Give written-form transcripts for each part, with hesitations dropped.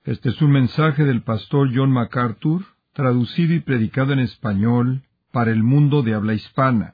Este es un mensaje del pastor John MacArthur, traducido y predicado en español para el mundo de habla hispana.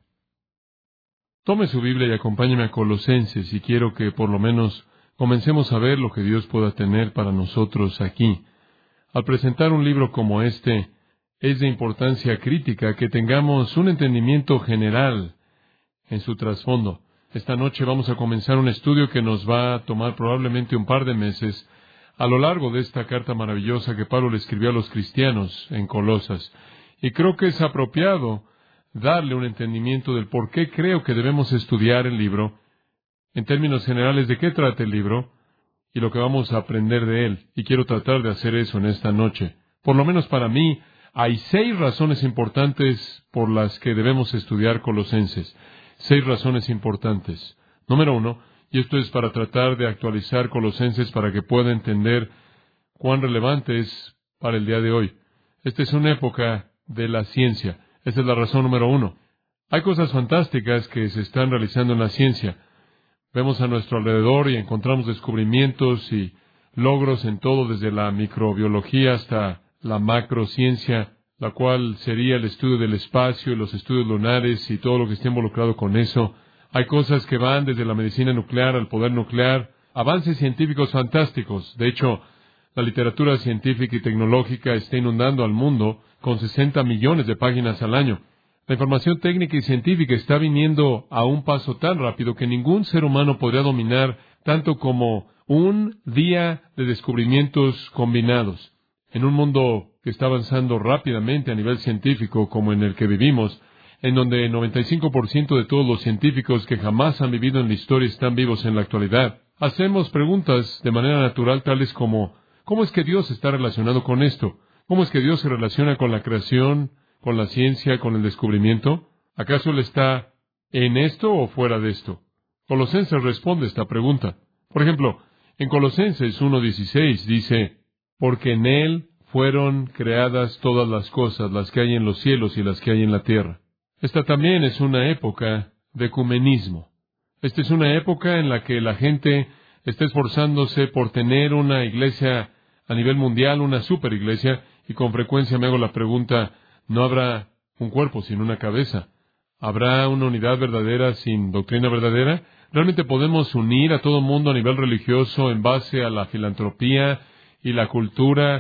Tome su Biblia y acompáñeme a Colosenses, y quiero que por lo menos comencemos a ver lo que Dios pueda tener para nosotros aquí. Al presentar un libro como este, es de importancia crítica que tengamos un entendimiento general en su trasfondo. Esta noche vamos a comenzar un estudio que nos va a tomar probablemente un par de meses a lo largo de esta carta maravillosa que Pablo le escribió a los cristianos en Colosas. Y creo que es apropiado darle un entendimiento del por qué creo que debemos estudiar el libro, en términos generales de qué trata el libro y lo que vamos a aprender de él. Y quiero tratar de hacer eso en esta noche. Por lo menos para mí, hay 6 razones importantes por las que debemos estudiar Colosenses. 6 razones importantes. Número 1, y esto es para tratar de actualizar Colosenses para que pueda entender cuán relevante es para el día de hoy. Esta es una época de la ciencia. Esta es la razón número 1. Hay cosas fantásticas que se están realizando en la ciencia. Vemos a nuestro alrededor y encontramos descubrimientos y logros en todo, desde la microbiología hasta la macrociencia, la cual sería el estudio del espacio y los estudios lunares y todo lo que esté involucrado con eso. Hay cosas que van desde la medicina nuclear al poder nuclear, avances científicos fantásticos. De hecho, la literatura científica y tecnológica está inundando al mundo con 60 millones de páginas al año. La información técnica y científica está viniendo a un paso tan rápido que ningún ser humano podría dominar tanto como un día de descubrimientos combinados. En un mundo que está avanzando rápidamente a nivel científico como en el que vivimos, en donde el 95% de todos los científicos que jamás han vivido en la historia están vivos en la actualidad, hacemos preguntas de manera natural tales como ¿cómo es que Dios está relacionado con esto? ¿Cómo es que Dios se relaciona con la creación, con la ciencia, con el descubrimiento? ¿Acaso Él está en esto o fuera de esto? Colosenses responde esta pregunta. Por ejemplo, en Colosenses 1:16 dice, porque en Él fueron creadas todas las cosas, las que hay en los cielos y las que hay en la tierra. Esta también es una época de ecumenismo. Esta es una época en la que la gente está esforzándose por tener una iglesia a nivel mundial, una superiglesia, y con frecuencia me hago la pregunta, ¿no habrá un cuerpo sin una cabeza? ¿Habrá una unidad verdadera sin doctrina verdadera? ¿Realmente podemos unir a todo mundo a nivel religioso en base a la filantropía y la cultura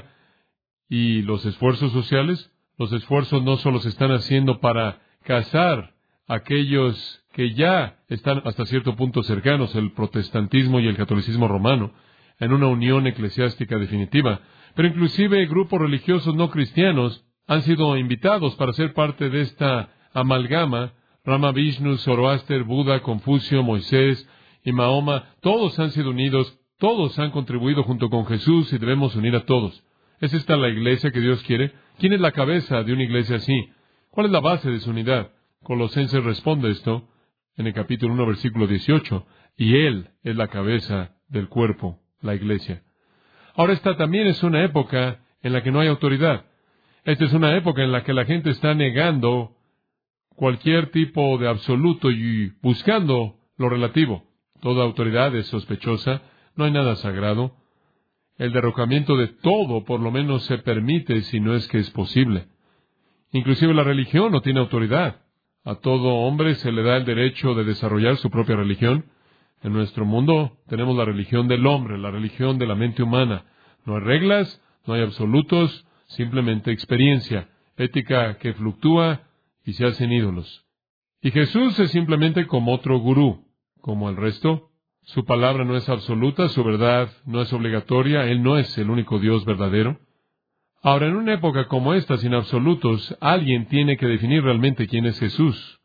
y los esfuerzos sociales? Los esfuerzos no solo se están haciendo para casar a aquellos que ya están hasta cierto punto cercanos, el protestantismo y el catolicismo romano, en una unión eclesiástica definitiva, pero inclusive grupos religiosos no cristianos han sido invitados para ser parte de esta amalgama. Rama, Vishnu, Zoroaster, Buda, Confucio, Moisés y Mahoma, todos han sido unidos, todos han contribuido junto con Jesús y debemos unir a todos. ¿Es esta la iglesia que Dios quiere? ¿Quién es la cabeza de una iglesia así? ¿Cuál es la base de su unidad? Colosenses responde esto en el capítulo 1, versículo 18, y Él es la cabeza del cuerpo, la iglesia. Ahora, esta también es una época en la que no hay autoridad. Esta es una época en la que la gente está negando cualquier tipo de absoluto y buscando lo relativo. Toda autoridad es sospechosa, no hay nada sagrado. El derrocamiento de todo por lo menos se permite si no es que es posible. Inclusive la religión no tiene autoridad. A todo hombre se le da el derecho de desarrollar su propia religión. En nuestro mundo tenemos la religión del hombre, la religión de la mente humana. No hay reglas, no hay absolutos, simplemente experiencia, ética que fluctúa y se hacen ídolos. Y Jesús es simplemente como otro gurú, como el resto. Su palabra no es absoluta, su verdad no es obligatoria, Él no es el único Dios verdadero. Ahora, en una época como esta, sin absolutos, alguien tiene que definir realmente quién es Jesús.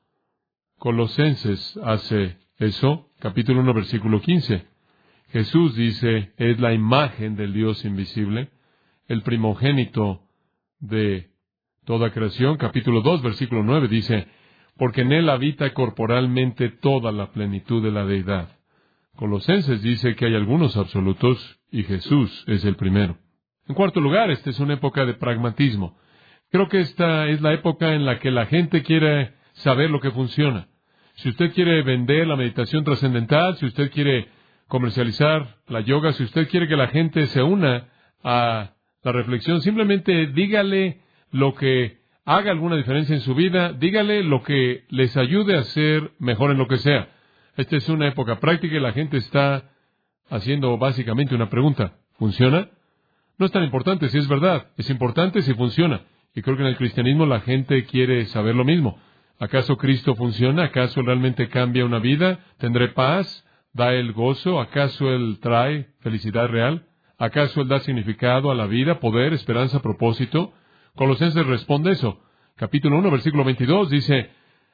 Colosenses hace eso, capítulo 1, versículo 15. Jesús dice, es la imagen del Dios invisible, el primogénito de toda creación. Capítulo 2, versículo 9 dice, porque en Él habita corporalmente toda la plenitud de la deidad. Colosenses dice que hay algunos absolutos y Jesús es el primero. En cuarto lugar, esta es una época de pragmatismo. Creo que esta es la época en la que la gente quiere saber lo que funciona. Si usted quiere vender la meditación trascendental, si usted quiere comercializar la yoga, si usted quiere que la gente se una a la reflexión. Simplemente dígale lo que haga alguna diferencia en su vida. Dígale lo que les ayude a ser mejor en lo que sea. Esta es una época práctica y la gente está haciendo básicamente una pregunta. ¿Funciona? No es tan importante si es verdad. Es importante si funciona. Y creo que en el cristianismo la gente quiere saber lo mismo. ¿Acaso Cristo funciona? ¿Acaso realmente cambia una vida? ¿Tendré paz? ¿Da Él gozo? ¿Acaso Él trae felicidad real? ¿Acaso Él da significado a la vida, poder, esperanza, propósito? Colosenses responde eso. Capítulo 1, versículo 22 dice,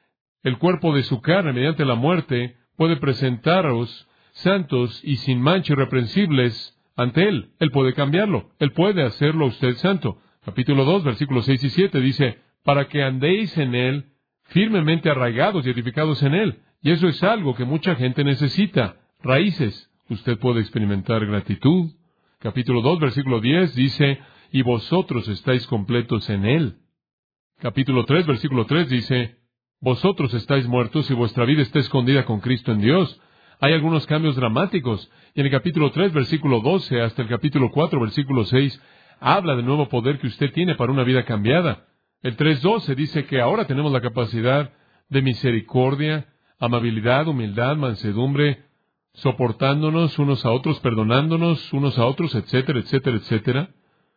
el cuerpo de su carne, mediante la muerte, puede presentaros santos y sin mancha irreprensibles ante Él. Él puede cambiarlo. Él puede hacerlo a usted santo. Capítulo 2, versículos 6 y 7 dice, para que andéis en Él, firmemente arraigados y edificados en Él. Y eso es algo que mucha gente necesita. Raíces. Usted puede experimentar gratitud. Capítulo 2, versículo 10 dice, y vosotros estáis completos en Él. Capítulo 3, versículo 3 dice, vosotros estáis muertos y vuestra vida está escondida con Cristo en Dios. Hay algunos cambios dramáticos. Y en el capítulo 3, versículo 12, hasta el capítulo 4, versículo 6, habla del nuevo poder que usted tiene para una vida cambiada. El 3:12 dice que ahora tenemos la capacidad de misericordia, amabilidad, humildad, mansedumbre, soportándonos unos a otros, perdonándonos unos a otros, etcétera, etcétera, etcétera.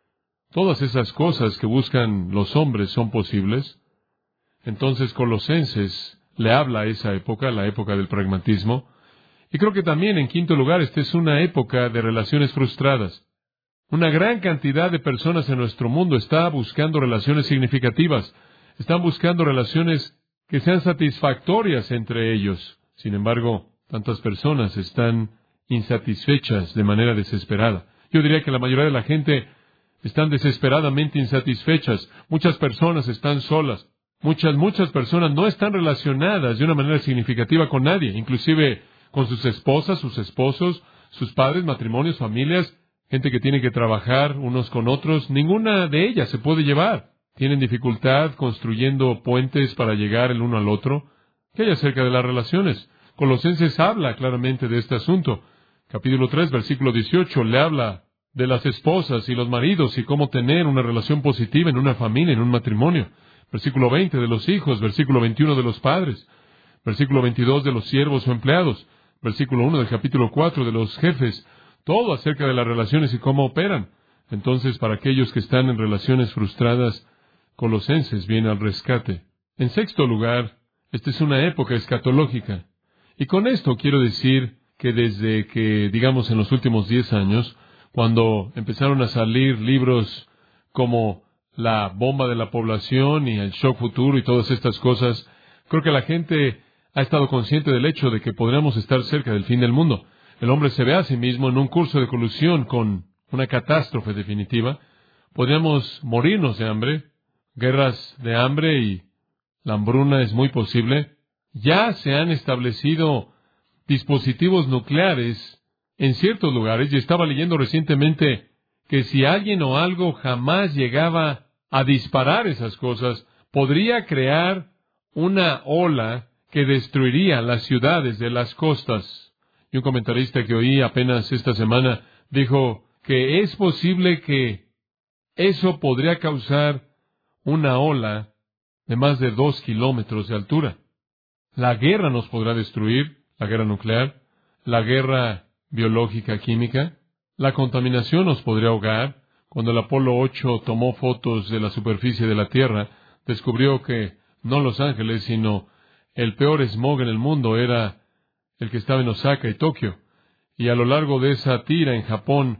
Todas esas cosas que buscan los hombres son posibles. Entonces Colosenses le habla a esa época, la época del pragmatismo. Y creo que también, en quinto lugar, esta es una época de relaciones frustradas. Una gran cantidad de personas en nuestro mundo está buscando relaciones significativas. Están buscando relaciones que sean satisfactorias entre ellos. Sin embargo, tantas personas están insatisfechas de manera desesperada. Yo diría que la mayoría de la gente están desesperadamente insatisfechas. Muchas personas están solas. Muchas personas no están relacionadas de una manera significativa con nadie, inclusive con sus esposas, sus esposos, sus padres, matrimonios, familias, gente que tiene que trabajar unos con otros. Ninguna de ellas se puede llevar. Tienen dificultad construyendo puentes para llegar el uno al otro. ¿Qué hay acerca de las relaciones? Colosenses habla claramente de este asunto. Capítulo 3, versículo 18, le habla de las esposas y los maridos y cómo tener una relación positiva en una familia, en un matrimonio. Versículo 20 de los hijos, versículo 21 de los padres, versículo 22 de los siervos o empleados, versículo 1 del capítulo 4 de los jefes, todo acerca de las relaciones y cómo operan. Entonces, para aquellos que están en relaciones frustradas, Colosenses viene al rescate. En sexto lugar, esta es una época escatológica. Y con esto quiero decir que desde que, digamos, en los últimos 10 años, cuando empezaron a salir libros como la bomba de la población y el shock futuro y todas estas cosas, creo que la gente ha estado consciente del hecho de que podríamos estar cerca del fin del mundo. El hombre se ve a sí mismo en un curso de colusión con una catástrofe definitiva. Podríamos morirnos de hambre, guerras de hambre y la hambruna es muy posible. Ya se han establecido dispositivos nucleares en ciertos lugares y estaba leyendo recientemente que si alguien o algo jamás llegaba a disparar esas cosas, podría crear una ola que destruiría las ciudades de las costas. Y un comentarista que oí apenas esta semana dijo que es posible que eso podría causar una ola de más de 2 kilómetros de altura. La guerra nos podrá destruir, la guerra nuclear, la guerra biológica, química. La contaminación nos podría ahogar. Cuando el Apolo 8 tomó fotos de la superficie de la Tierra, descubrió que no Los Ángeles, sino el peor smog en el mundo era el que estaba en Osaka y Tokio. Y a lo largo de esa tira en Japón,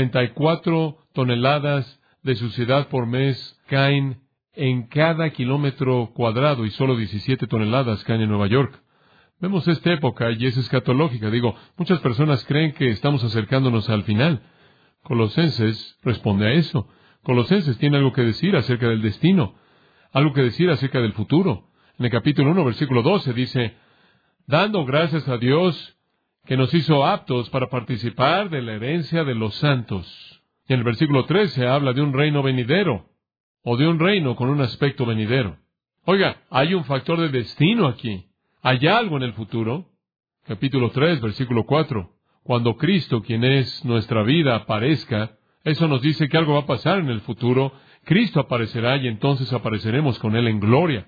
34 toneladas de suciedad por mes caen en cada kilómetro cuadrado y solo 17 toneladas caen en Nueva York. Vemos esta época y es escatológica. Muchas personas creen que estamos acercándonos al final. Colosenses responde a eso. Colosenses tiene algo que decir acerca del destino, algo que decir acerca del futuro. En el capítulo 1, versículo 12 dice, dando gracias a Dios que nos hizo aptos para participar de la herencia de los santos. Y en el versículo 13 habla de un reino venidero, o de un reino con un aspecto venidero. Oiga, hay un factor de destino aquí. ¿Hay algo en el futuro? Capítulo 3, versículo 4. Cuando Cristo, quien es nuestra vida, aparezca, Eso nos dice que algo va a pasar en el futuro. Cristo aparecerá y entonces apareceremos con Él en gloria.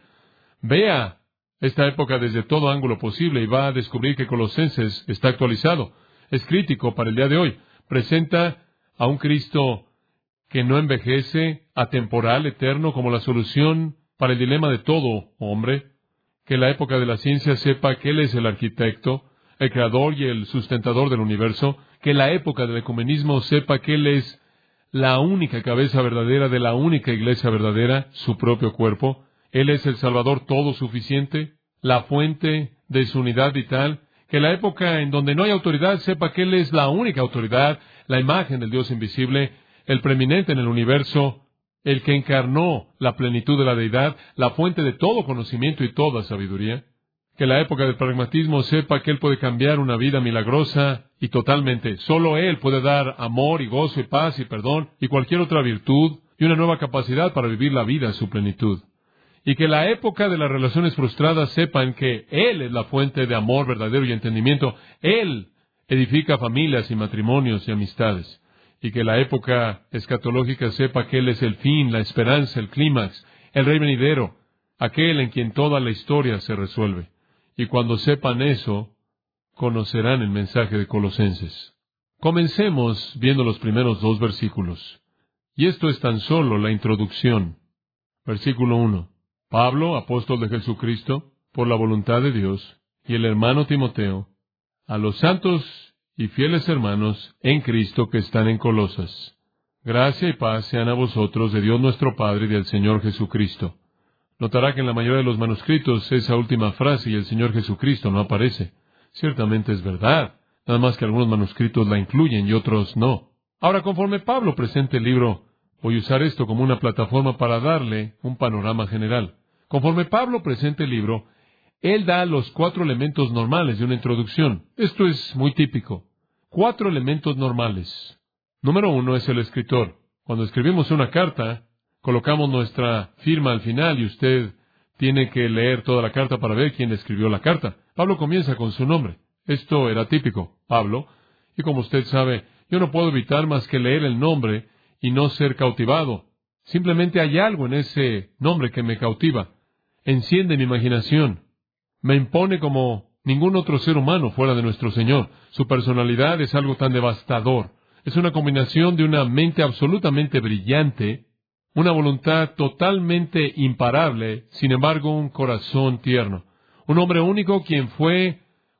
Vea esta época desde todo ángulo posible y va a descubrir que Colosenses está actualizado. Es crítico para el día de hoy. Presenta a un Cristo que no envejece, atemporal, eterno, como la solución para el dilema de todo hombre. Que la época de la ciencia sepa que Él es el arquitecto, el creador y el sustentador del universo. Que la época del ecumenismo sepa que Él es la única cabeza verdadera de la única iglesia verdadera, su propio cuerpo. Él es el Salvador todo suficiente, la fuente de su unidad vital. Que la época en donde no hay autoridad sepa que Él es la única autoridad, la imagen del Dios invisible, el preeminente en el universo, el que encarnó la plenitud de la deidad, la fuente de todo conocimiento y toda sabiduría. Que la época del pragmatismo sepa que Él puede cambiar una vida milagrosa y totalmente. Solo Él puede dar amor y gozo y paz y perdón y cualquier otra virtud y una nueva capacidad para vivir la vida a su plenitud. Y que la época de las relaciones frustradas sepan que Él es la fuente de amor verdadero y entendimiento. Él edifica familias y matrimonios y amistades. Y que la época escatológica sepa que Él es el fin, la esperanza, el clímax, el rey venidero, aquel en quien toda la historia se resuelve. Y cuando sepan eso, conocerán el mensaje de Colosenses. Comencemos viendo los primeros 2 versículos. Y esto es tan solo la introducción. Versículo 1. Pablo, apóstol de Jesucristo, por la voluntad de Dios, y el hermano Timoteo, a los santos y fieles hermanos en Cristo que están en Colosas. Gracia y paz sean a vosotros de Dios nuestro Padre y del Señor Jesucristo. Notará que en la mayoría de los manuscritos esa última frase y el Señor Jesucristo no aparece. Ciertamente es verdad, nada más que algunos manuscritos la incluyen y otros no. Ahora, conforme Pablo presente el libro, voy a usar esto como una plataforma para darle un panorama general. Conforme Pablo presente el libro, él da los 4 elementos normales de una introducción. Esto es muy típico. 4 elementos normales. Número 1 es el escritor. Cuando escribimos una carta, colocamos nuestra firma al final y usted tiene que leer toda la carta para ver quién escribió la carta. Pablo comienza con su nombre. Esto era típico, Pablo. Y como usted sabe, yo no puedo evitar más que leer el nombre y no ser cautivado. Simplemente hay algo en ese nombre que me cautiva. Enciende mi imaginación. Me impone como ningún otro ser humano fuera de nuestro Señor. Su personalidad es algo tan devastador. Es una combinación de una mente absolutamente brillante, una voluntad totalmente imparable, sin embargo un corazón tierno. Un hombre único quien fue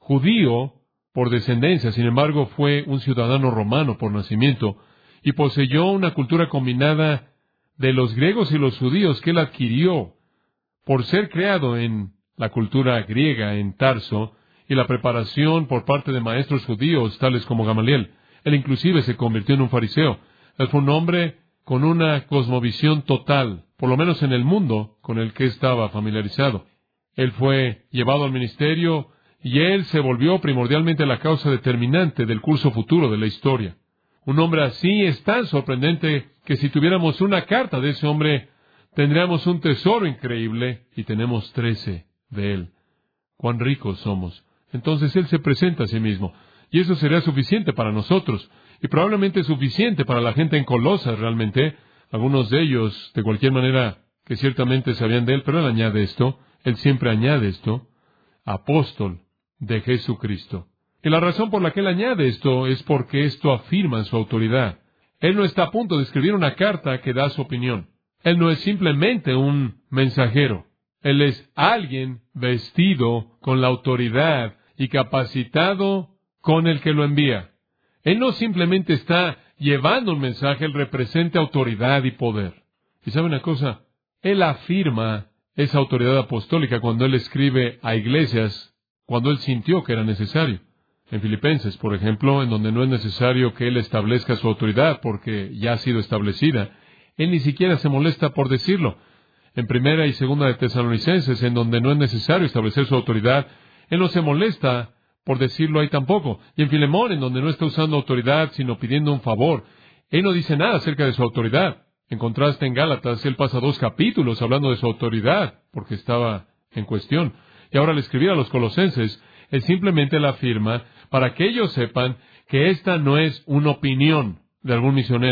judío por descendencia, sin embargo fue un ciudadano romano por nacimiento, y poseyó una cultura combinada de los griegos y los judíos que él adquirió por ser creado en la cultura griega en Tarso, y la preparación por parte de maestros judíos tales como Gamaliel. Él inclusive se convirtió en un fariseo. Él fue un hombre con una cosmovisión total, por lo menos en el mundo con el que estaba familiarizado. Él fue llevado al ministerio y él se volvió primordialmente la causa determinante del curso futuro de la historia. Un hombre así es tan sorprendente que si tuviéramos una carta de ese hombre, tendríamos un tesoro increíble, y tenemos 13 de él. ¡Cuán ricos somos! Entonces él se presenta a sí mismo, y eso sería suficiente para nosotros, y probablemente suficiente para la gente en Colosas realmente. Algunos de ellos, de cualquier manera, que ciertamente sabían de él, pero él añade esto, él siempre añade esto, apóstol de Jesucristo. Y la razón por la que él añade esto es porque esto afirma su autoridad. Él no está a punto de escribir una carta que da su opinión. Él no es simplemente un mensajero. Él es alguien vestido con la autoridad y capacitado con el que lo envía. Él no simplemente está llevando un mensaje, él representa autoridad y poder. ¿Y sabe una cosa? Él afirma esa autoridad apostólica cuando él escribe a iglesias, cuando él sintió que era necesario. En Filipenses, por ejemplo, en donde no es necesario que él establezca su autoridad porque ya ha sido establecida, él ni siquiera se molesta por decirlo. En Primera y Segunda de Tesalonicenses, en donde no es necesario establecer su autoridad, él no se molesta por decirlo ahí tampoco. Y en Filemón, en donde no está usando autoridad, sino pidiendo un favor, él no dice nada acerca de su autoridad. En contraste, en Gálatas, él pasa 2 capítulos hablando de su autoridad, porque estaba en cuestión. Y ahora al escribir a los colosenses, él simplemente la afirma para que ellos sepan que esta no es una opinión de algún misionero,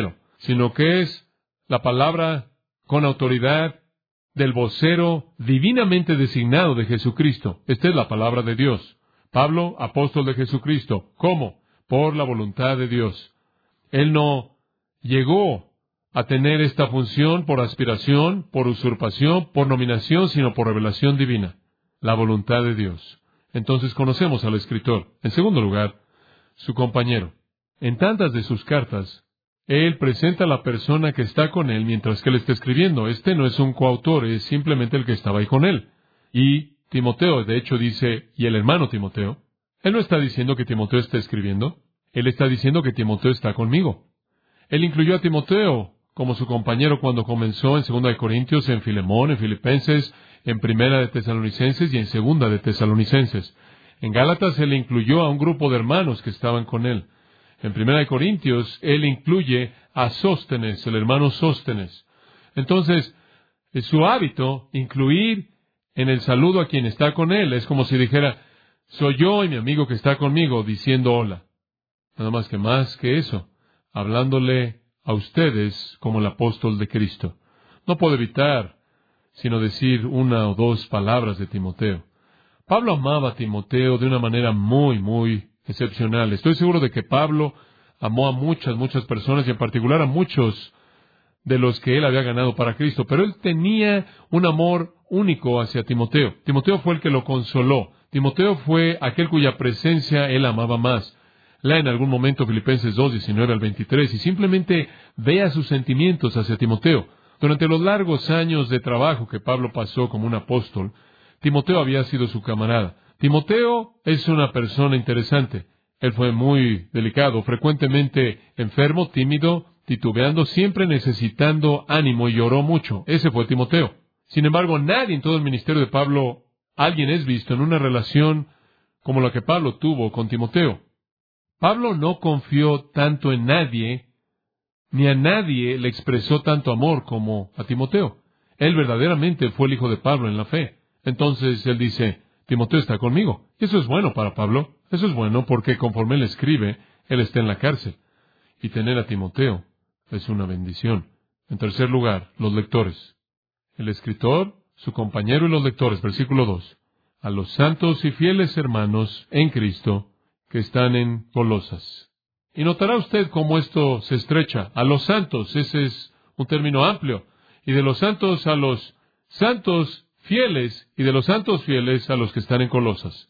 sino que es la palabra con autoridad del vocero divinamente designado de Jesucristo. Esta es la palabra de Dios. Pablo, apóstol de Jesucristo. ¿Cómo? Por la voluntad de Dios. Él no llegó a tener esta función por aspiración, por usurpación, por nominación, sino por revelación divina. La voluntad de Dios. Entonces conocemos al escritor. En segundo lugar, su compañero. En tantas de sus cartas, él presenta a la persona que está con él mientras que él está escribiendo. Este no es un coautor, es simplemente el que estaba ahí con él. Y Timoteo, de hecho, dice, y el hermano Timoteo. Él no está diciendo que Timoteo está escribiendo. Él está diciendo que Timoteo está conmigo. Él incluyó a Timoteo como su compañero cuando comenzó en 2 de Corintios, en Filemón, en Filipenses, en 1 de Tesalonicenses y en 2 de Tesalonicenses. En Gálatas él incluyó a un grupo de hermanos que estaban con él. En 1 de Corintios él incluye a Sóstenes, el hermano Sóstenes. Entonces, es su hábito incluir en el saludo a quien está con él. Es como si dijera, soy yo y mi amigo que está conmigo, diciendo hola. Nada más que eso, hablándole a ustedes como el apóstol de Cristo. No puedo evitar sino decir una o dos palabras de Timoteo. Pablo amaba a Timoteo de una manera muy excepcional. Estoy seguro de que Pablo amó a muchas personas y en particular a muchos de los que él había ganado para Cristo, pero él tenía un amor único hacia Timoteo. Timoteo fue el que lo consoló. Timoteo fue aquel cuya presencia él amaba más. Lea en algún momento Filipenses 2, 19 al 23 y simplemente vea sus sentimientos hacia Timoteo. Durante los largos años de trabajo que Pablo pasó como un apóstol, Timoteo había sido su camarada. Timoteo es una persona interesante. Él fue muy delicado, frecuentemente enfermo, tímido, titubeando, siempre necesitando ánimo y lloró mucho. Ese fue Timoteo. Sin embargo, nadie en todo el ministerio de Pablo, alguien es visto en una relación como la que Pablo tuvo con Timoteo. Pablo no confió tanto en nadie, ni a nadie le expresó tanto amor como a Timoteo. Él verdaderamente fue el hijo de Pablo en la fe. Entonces él dice, Timoteo está conmigo. Eso es bueno para Pablo. Eso es bueno porque conforme él escribe, él está en la cárcel. Y tener a Timoteo es una bendición. En tercer lugar, los lectores. El escritor, su compañero y los lectores. Versículo 2. A los santos y fieles hermanos en Cristo que están en Colosas. Y notará usted cómo esto se estrecha. A los santos, ese es un término amplio. Y de los santos a los santos fieles, y de los santos fieles a los que están en Colosas.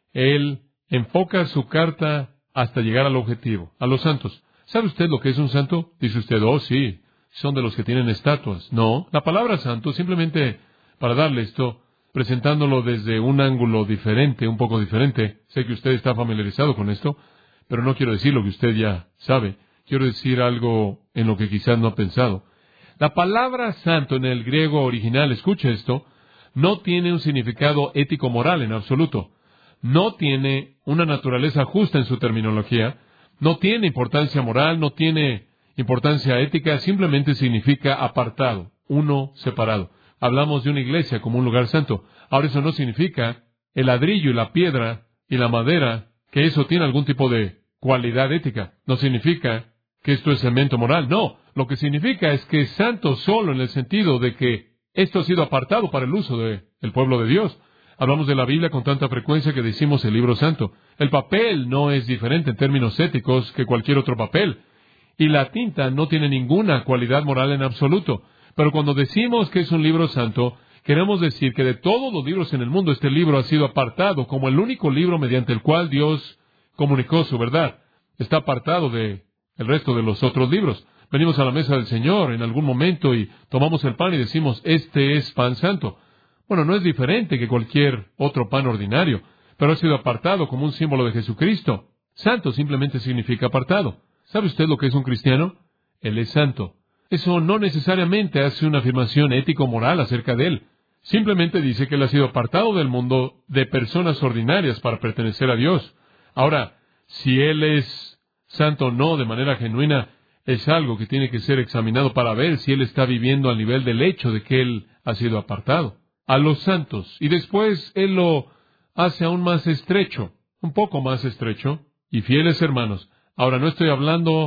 Él enfoca su carta hasta llegar al objetivo, a los santos. ¿Sabe usted lo que es un santo? Dice usted, oh sí, son de los que tienen estatuas. No, la palabra santo, simplemente para darle esto, presentándolo desde un ángulo diferente, un poco diferente. Sé que usted está familiarizado con esto, pero no quiero decir lo que usted ya sabe. Quiero decir algo en lo que quizás no ha pensado. La palabra santo en el griego original, escuche esto, no tiene un significado ético-moral en absoluto. No tiene una naturaleza justa en su terminología. No tiene importancia moral, no tiene importancia ética, simplemente significa apartado, uno separado. Hablamos de una iglesia como un lugar santo. Ahora eso no significa el ladrillo y la piedra y la madera, que eso tiene algún tipo de cualidad ética. No significa que esto es cemento moral. No, lo que significa es que es santo solo en el sentido de que esto ha sido apartado para el uso del pueblo de Dios. Hablamos de la Biblia con tanta frecuencia que decimos el libro santo. El papel no es diferente en términos éticos que cualquier otro papel. Y la tinta no tiene ninguna cualidad moral en absoluto. Pero cuando decimos que es un libro santo, queremos decir que de todos los libros en el mundo, este libro ha sido apartado como el único libro mediante el cual Dios comunicó su verdad. Está apartado de el resto de los otros libros. Venimos a la mesa del Señor en algún momento y tomamos el pan y decimos, este es pan santo. Bueno, no es diferente que cualquier otro pan ordinario, pero ha sido apartado como un símbolo de Jesucristo. Santo simplemente significa apartado. ¿Sabe usted lo que es un cristiano? Él es santo. Eso no necesariamente hace una afirmación ético-moral acerca de él. Simplemente dice que él ha sido apartado del mundo de personas ordinarias para pertenecer a Dios. Ahora, si él es santo o no de manera genuina, es algo que tiene que ser examinado para ver si él está viviendo al nivel del hecho de que él ha sido apartado. A los santos. Y después él lo hace aún más estrecho, un poco más estrecho. Y fieles hermanos. Ahora, no estoy hablando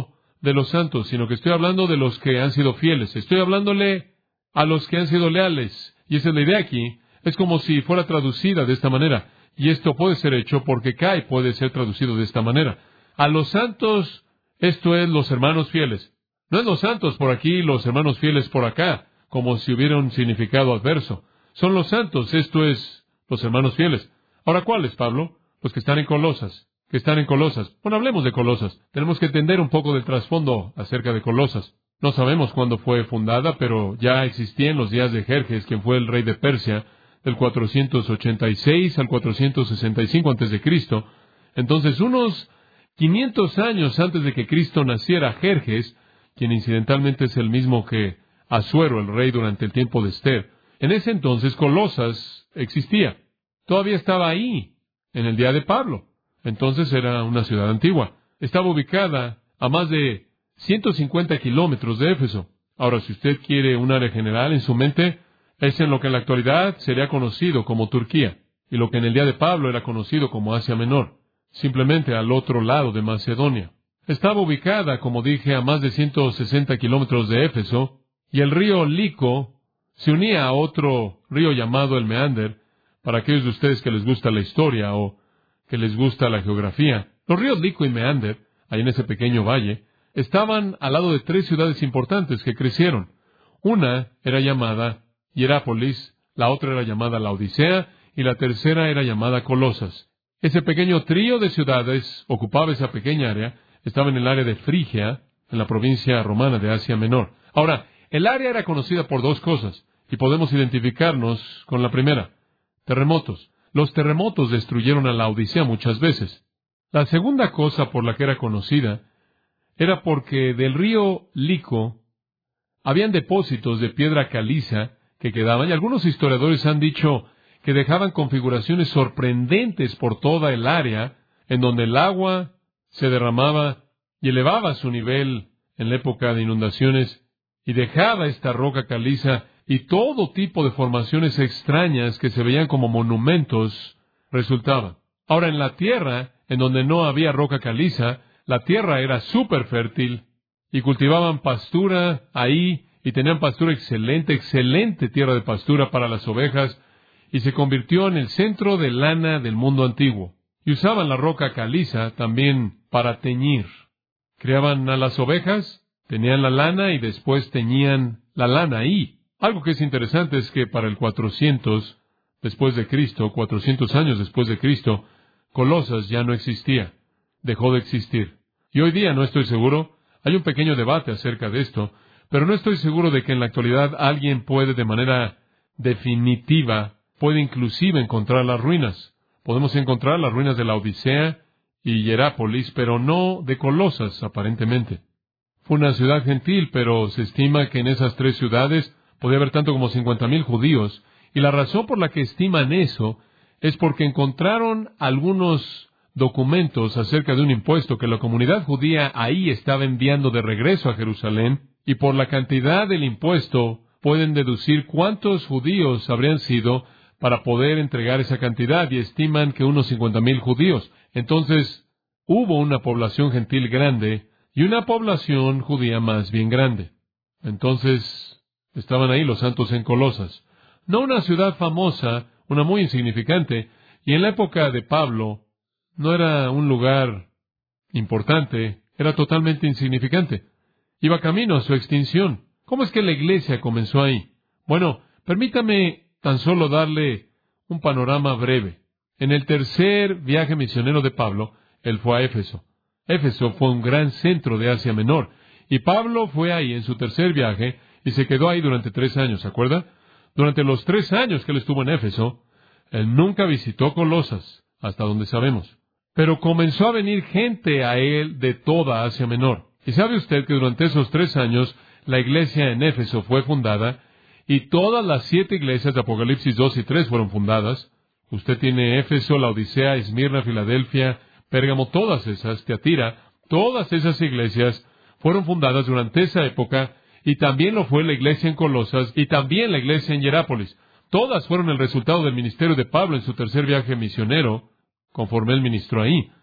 de los santos, sino que estoy hablando de los que han sido fieles. Estoy hablándole a los que han sido leales. Y esa es la idea aquí. Es como si fuera traducida de esta manera. Y esto puede ser hecho porque Kai puede ser traducido de esta manera. A los santos, esto es los hermanos fieles. No es los santos por aquí, los hermanos fieles por acá, como si hubiera un significado adverso. Son los santos, esto es los hermanos fieles. Ahora, ¿cuáles, Pablo? Los que están en Colosas. Que están en Colosas. Bueno, hablemos de Colosas. Tenemos que entender un poco del trasfondo acerca de Colosas. No sabemos cuándo fue fundada, pero ya existía en los días de Jerjes, quien fue el rey de Persia, del 486 al 465 a.C. Entonces, unos 500 años antes de que Cristo naciera, Jerjes, quien incidentalmente es el mismo que Asuero, el rey durante el tiempo de Esther, en ese entonces Colosas existía. Todavía estaba ahí, en el día de Pablo. Entonces era una ciudad antigua. Estaba ubicada a más de 150 kilómetros de Éfeso. Ahora, si usted quiere un área general en su mente, es en lo que en la actualidad sería conocido como Turquía, y lo que en el día de Pablo era conocido como Asia Menor, simplemente al otro lado de Macedonia. Estaba ubicada, como dije, a más de 160 kilómetros de Éfeso, y el río Lico se unía a otro río llamado el Meander. Para aquellos de ustedes que les gusta la historia o que les gusta la geografía, los ríos Lico y Meander, ahí en ese pequeño valle, estaban al lado de tres ciudades importantes que crecieron. Una era llamada Hierápolis, la otra era llamada Laodicea, y la tercera era llamada Colosas. Ese pequeño trío de ciudades ocupaba esa pequeña área, estaba en el área de Frigia, en la provincia romana de Asia Menor. Ahora, el área era conocida por dos cosas, y podemos identificarnos con la primera: terremotos. Los terremotos destruyeron a Laodicea muchas veces. La segunda cosa por la que era conocida era porque del río Lico habían depósitos de piedra caliza que quedaban, y algunos historiadores han dicho que dejaban configuraciones sorprendentes por toda el área, en donde el agua se derramaba y elevaba su nivel en la época de inundaciones, y dejaba esta roca caliza y todo tipo de formaciones extrañas que se veían como monumentos resultaban. Ahora, en la tierra, en donde no había roca caliza, la tierra era súper fértil, y cultivaban pastura ahí, y tenían pastura excelente tierra de pastura para las ovejas, y se convirtió en el centro de lana del mundo antiguo. Y usaban la roca caliza también para teñir. Criaban a las ovejas, tenían la lana y después teñían la lana ahí. Algo que es interesante es que para el 400 después de Cristo, 400 años después de Cristo, Colosas ya no existía. Dejó de existir. Y hoy día no estoy seguro, hay un pequeño debate acerca de esto, pero no estoy seguro de que en la actualidad alguien puede de manera definitiva, puede inclusive encontrar las ruinas. Podemos encontrar las ruinas de Laodicea y Hierápolis, pero no de Colosas, aparentemente. Fue una ciudad gentil, pero se estima que en esas tres ciudades podía haber tanto como 50,000 judíos, y la razón por la que estiman eso es porque encontraron algunos documentos acerca de un impuesto que la comunidad judía ahí estaba enviando de regreso a Jerusalén, y por la cantidad del impuesto pueden deducir cuántos judíos habrían sido para poder entregar esa cantidad, y estiman que unos 50,000 judíos. Entonces, hubo una población gentil grande y una población judía más bien grande. Entonces, estaban ahí los santos en Colosas. No una ciudad famosa, una muy insignificante, y en la época de Pablo no era un lugar importante, era totalmente insignificante. Iba camino a su extinción. ¿Cómo es que la iglesia comenzó ahí? Bueno, permítame tan solo darle un panorama breve. En el tercer viaje misionero de Pablo, él fue a Éfeso. Éfeso fue un gran centro de Asia Menor, y Pablo fue ahí en su tercer viaje y se quedó ahí durante 3 años, ¿se acuerda? Durante los 3 años que él estuvo en Éfeso, él nunca visitó Colosas, hasta donde sabemos. Pero comenzó a venir gente a él de toda Asia Menor. Y sabe usted que durante esos 3 años, la iglesia en Éfeso fue fundada, y todas las 7 iglesias de Apocalipsis 2 y 3 fueron fundadas. Usted tiene Éfeso, Laodicea, Esmirna, Filadelfia, Pérgamo, todas esas, Tiatira, todas esas iglesias fueron fundadas durante esa época, y también lo fue la iglesia en Colosas, y también la iglesia en Hierápolis. Todas fueron el resultado del ministerio de Pablo en su tercer viaje misionero, conforme él ministró ahí.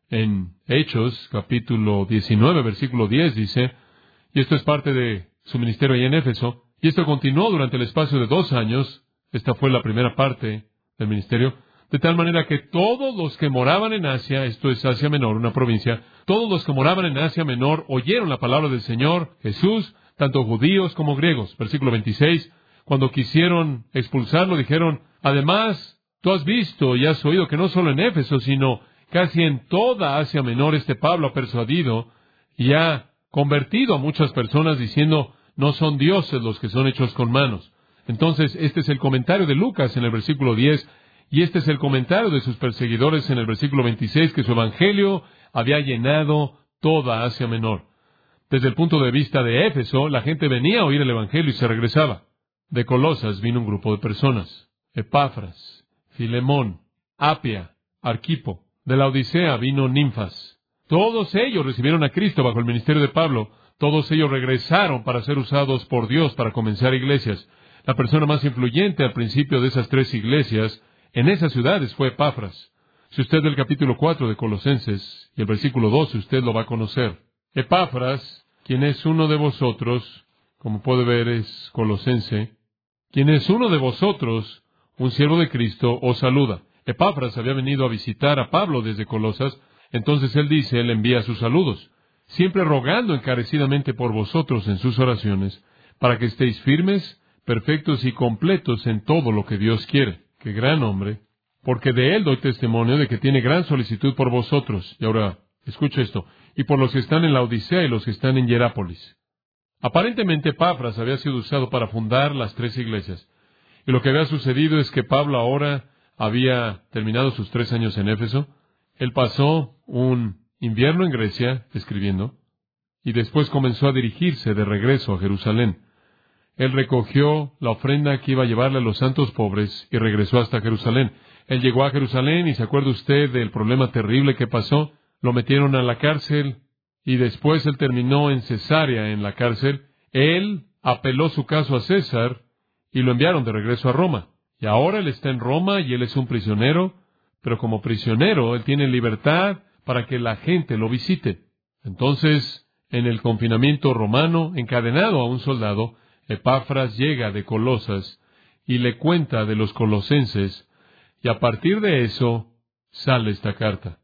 En Hechos, capítulo 19, versículo 10, dice, y esto es parte de su ministerio ahí en Éfeso, y esto continuó durante el espacio de 2 años. Esta fue la primera parte del ministerio, de tal manera que todos los que moraban en Asia, esto es Asia Menor, una provincia, todos los que moraban en Asia Menor oyeron la palabra del Señor Jesús, tanto judíos como griegos. Versículo 26, cuando quisieron expulsarlo, dijeron, además, tú has visto y has oído que no solo en Éfeso, sino casi en toda Asia Menor este Pablo ha persuadido y ha convertido a muchas personas diciendo, no son dioses los que son hechos con manos. Entonces, este es el comentario de Lucas en el versículo 10, y este es el comentario de sus perseguidores en el versículo 26, que su evangelio había llenado toda Asia Menor. Desde el punto de vista de Éfeso, la gente venía a oír el evangelio y se regresaba. De Colosas vino un grupo de personas: Epafras, Filemón, Apia, Arquipo. De la Odisea vino Ninfas. Todos ellos recibieron a Cristo bajo el ministerio de Pablo. Todos ellos regresaron para ser usados por Dios para comenzar iglesias. La persona más influyente al principio de esas 3 iglesias en esas ciudades fue Epafras. Si usted ve el capítulo 4 de Colosenses y el versículo 12, usted lo va a conocer. Epafras, quien es uno de vosotros, como puede ver es colosense, quien es uno de vosotros, un siervo de Cristo, os saluda. Epafras había venido a visitar a Pablo desde Colosas, entonces él dice, él envía sus saludos, siempre rogando encarecidamente por vosotros en sus oraciones, para que estéis firmes, perfectos y completos en todo lo que Dios quiere. ¡Qué gran hombre! Porque de él doy testimonio de que tiene gran solicitud por vosotros. Y ahora, escucha esto, y por los que están en la Odisea y los que están en Hierápolis. Aparentemente Epafras había sido usado para fundar las 3 iglesias. Y lo que había sucedido es que Pablo ahora había terminado sus 3 años en Éfeso. Él pasó un invierno en Grecia escribiendo, y después comenzó a dirigirse de regreso a Jerusalén. Él recogió la ofrenda que iba a llevarle a los santos pobres y regresó hasta Jerusalén. Él llegó a Jerusalén y ¿se acuerda usted del problema terrible que pasó? Lo metieron a la cárcel y después él terminó en Cesarea en la cárcel. Él apeló su caso a César y lo enviaron de regreso a Roma. Y ahora él está en Roma y él es un prisionero, pero como prisionero él tiene libertad para que la gente lo visite. Entonces, en el confinamiento romano, encadenado a un soldado, Epafras llega de Colosas y le cuenta de los colosenses, y a partir de eso sale esta carta.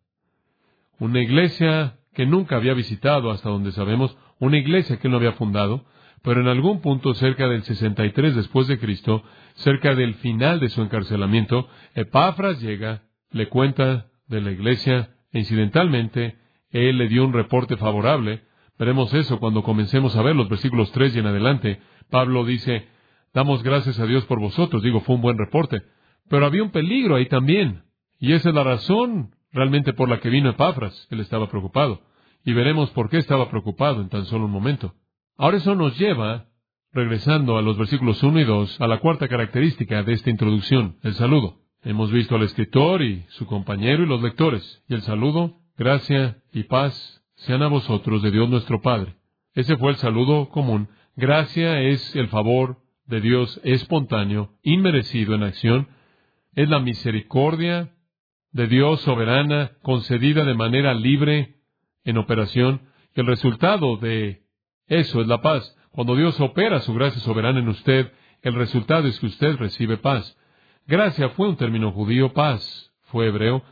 Una iglesia que nunca había visitado hasta donde sabemos, una iglesia que él no había fundado, pero en algún punto cerca del 63 después de Cristo, cerca del final de su encarcelamiento, Epafras llega, le cuenta de la iglesia, e incidentalmente, él le dio un reporte favorable. Veremos eso cuando comencemos a ver los versículos 3 y en adelante. Pablo dice, damos gracias a Dios por vosotros. Digo, fue un buen reporte. Pero había un peligro ahí también. Y esa es la razón realmente por la que vino Epafras. Él estaba preocupado. Y veremos por qué estaba preocupado en tan solo un momento. Ahora eso nos lleva, regresando a los versículos 1 y 2, a la cuarta característica de esta introducción, el saludo. Hemos visto al escritor y su compañero y los lectores. Y el saludo, gracia y paz sean a vosotros de Dios nuestro Padre. Ese fue el saludo común. Gracia es el favor de Dios espontáneo, inmerecido en acción. Es la misericordia de Dios soberana, concedida de manera libre en operación. Y el resultado de eso es la paz. Cuando Dios opera su gracia soberana en usted, el resultado es que usted recibe paz. Gracia fue un término judío, paz fue hebreo,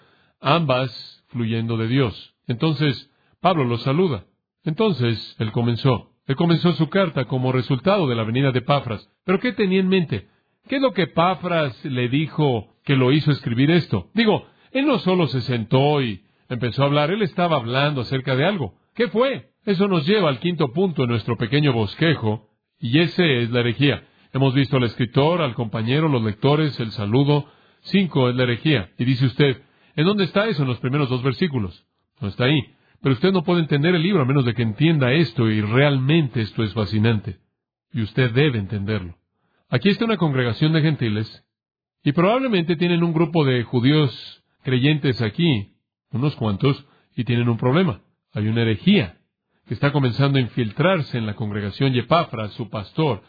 ambas fluyendo de Dios. Entonces, Pablo los saluda. Entonces, él comenzó su carta como resultado de la venida de Epafras. ¿Pero qué tenía en mente? ¿Qué es lo que Epafras le dijo que lo hizo escribir esto? Digo, él no solo se sentó y empezó a hablar, él estaba hablando acerca de algo. ¿Qué fue? Eso nos lleva al quinto punto en nuestro pequeño bosquejo, y ese es la herejía. Hemos visto al escritor, al compañero, los lectores, el saludo. 5 es la herejía. Y dice usted, ¿en dónde está eso en los primeros 2 versículos? No está ahí. Pero usted no puede entender el libro a menos de que entienda esto, y realmente esto es fascinante. Y usted debe entenderlo. Aquí está una congregación de gentiles, y probablemente tienen un grupo de judíos creyentes aquí, unos cuantos, y tienen un problema. Hay una herejía que está comenzando a infiltrarse en la congregación, y Epafras, su pastor,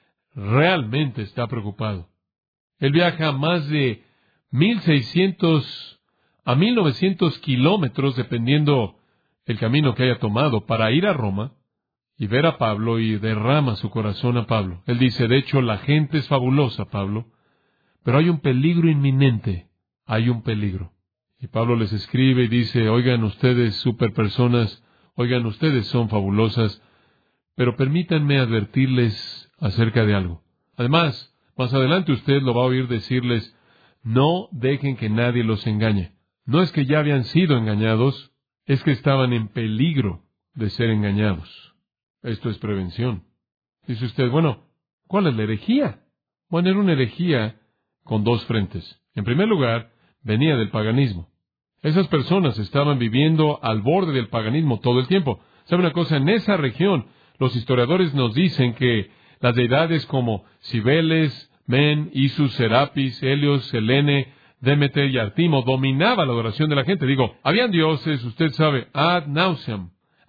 realmente está preocupado. Él viaja más de 1,600 a 1900 kilómetros, dependiendo el camino que haya tomado, para ir a Roma y ver a Pablo, y derrama su corazón a Pablo. Él dice, de hecho, la gente es fabulosa, Pablo, pero hay un peligro inminente, hay un peligro. Y Pablo les escribe y dice, oigan ustedes superpersonas, oigan ustedes son fabulosas, pero permítanme advertirles acerca de algo. Además, más adelante usted lo va a oír decirles, no dejen que nadie los engañe. No es que ya habían sido engañados, es que estaban en peligro de ser engañados. Esto es prevención. Dice usted, bueno, ¿cuál es la herejía? Bueno, era una herejía con dos frentes. En primer lugar, venía del paganismo. Esas personas estaban viviendo al borde del paganismo todo el tiempo. ¿Sabe una cosa? En esa región, los historiadores nos dicen que las deidades como Cibeles, Men, Isis, Serapis, Helios, Selene, Demeter y Artimo dominaban la adoración de la gente. Digo, habían dioses, usted sabe, ad nauseam,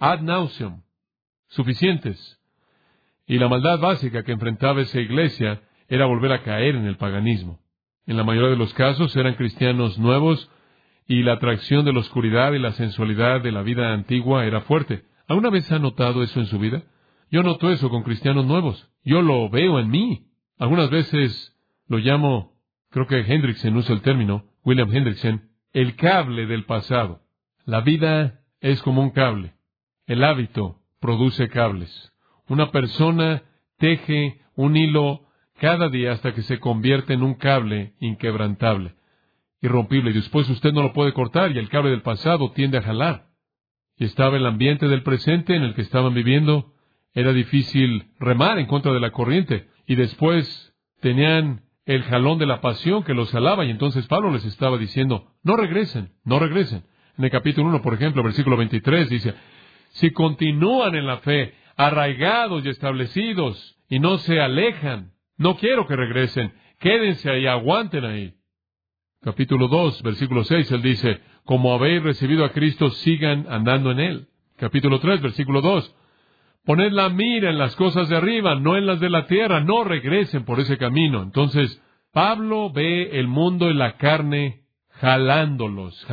suficientes. Y la maldad básica que enfrentaba esa iglesia era volver a caer en el paganismo. En la mayoría de los casos eran cristianos nuevos, y la atracción de la oscuridad y la sensualidad de la vida antigua era fuerte. ¿Alguna vez ha notado eso en su vida? Yo noto eso con cristianos nuevos. Yo lo veo en mí. Algunas veces lo llamo, creo que Hendrickson usa el término, William Hendrickson, el cable del pasado. La vida es como un cable. El hábito produce cables. Una persona teje un hilo cada día hasta que se convierte en un cable inquebrantable, irrompible, y después usted no lo puede cortar, y el cable del pasado tiende a jalar. Y estaba el ambiente del presente en el que estaban viviendo. Era difícil remar en contra de la corriente, y después tenían el jalón de la pasión que los jalaba, y entonces Pablo les estaba diciendo, no regresen. En el capítulo 1, por ejemplo, versículo 23, dice, si continúan en la fe, arraigados y establecidos, y no se alejan, no quiero que regresen, quédense ahí, aguanten ahí. Capítulo 2, versículo 6, él dice, como habéis recibido a Cristo, sigan andando en Él. Capítulo 3, versículo 2, poned la mira en las cosas de arriba, no en las de la tierra, no regresen por ese camino. Entonces, Pablo ve el mundo y la carne jalándolos.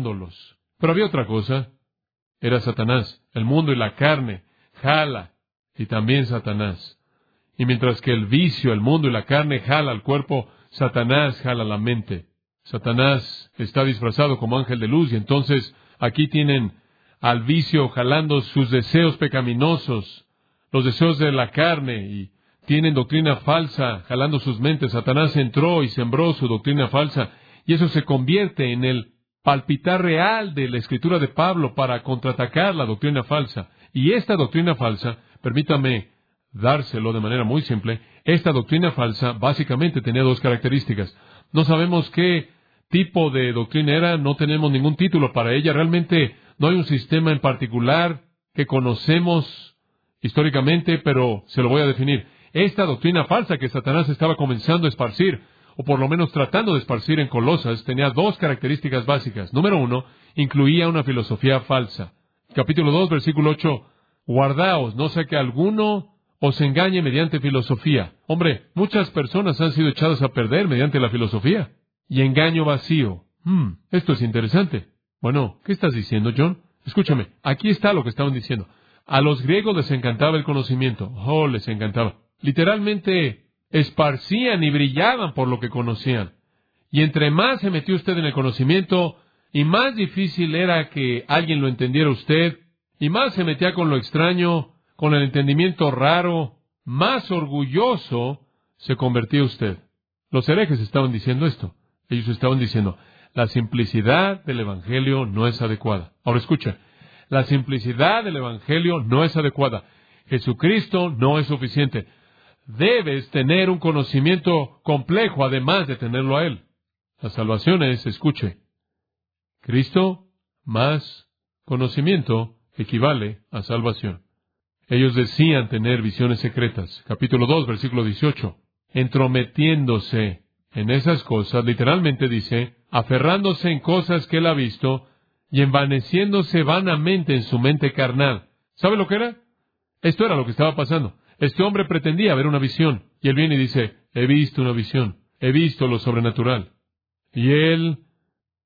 Pero había otra cosa, era Satanás. El mundo y la carne jala, y también Satanás. Y mientras que el vicio, el mundo y la carne jala al cuerpo, Satanás jala la mente. Satanás está disfrazado como ángel de luz, y entonces aquí tienen al vicio jalando sus deseos pecaminosos, los deseos de la carne, y tienen doctrina falsa jalando sus mentes. Satanás entró y sembró su doctrina falsa, y eso se convierte en el palpitar real de la escritura de Pablo para contraatacar la doctrina falsa. Y esta doctrina falsa, permítame dárselo de manera muy simple, esta doctrina falsa básicamente tenía dos características. No sabemos qué tipo de doctrina era, no tenemos ningún título para ella, realmente no hay un sistema en particular que conocemos históricamente, pero se lo voy a definir. Esta doctrina falsa que Satanás estaba comenzando a esparcir, o por lo menos tratando de esparcir en Colosas, tenía dos características básicas. Número 1, incluía una filosofía falsa. Capítulo 2, versículo 8, guardaos, no sea que alguno os engañe mediante filosofía. Hombre, muchas personas han sido echadas a perder mediante la filosofía. Y engaño vacío. Esto es interesante. Bueno, ¿qué estás diciendo, John? Escúchame, aquí está lo que estaban diciendo. A los griegos les encantaba el conocimiento. Oh, les encantaba. Literalmente esparcían y brillaban por lo que conocían. Y entre más se metió usted en el conocimiento, y más difícil era que alguien lo entendiera usted, y más se metía con lo extraño, con el entendimiento raro, más orgulloso se convertía usted. Los herejes estaban diciendo esto. Ellos estaban diciendo, la simplicidad del Evangelio no es adecuada. Ahora escucha, la simplicidad del Evangelio no es adecuada. Jesucristo no es suficiente. Debes tener un conocimiento complejo además de tenerlo a Él. La salvación es, escuche, Cristo más conocimiento equivale a salvación. Ellos decían tener visiones secretas. Capítulo 2, versículo 18. Entrometiéndose en esas cosas, literalmente dice, aferrándose en cosas que él ha visto y envaneciéndose vanamente en su mente carnal. ¿Sabe lo que era? Esto era lo que estaba pasando. Este hombre pretendía ver una visión, y él viene y dice, he visto una visión, he visto lo sobrenatural. Y él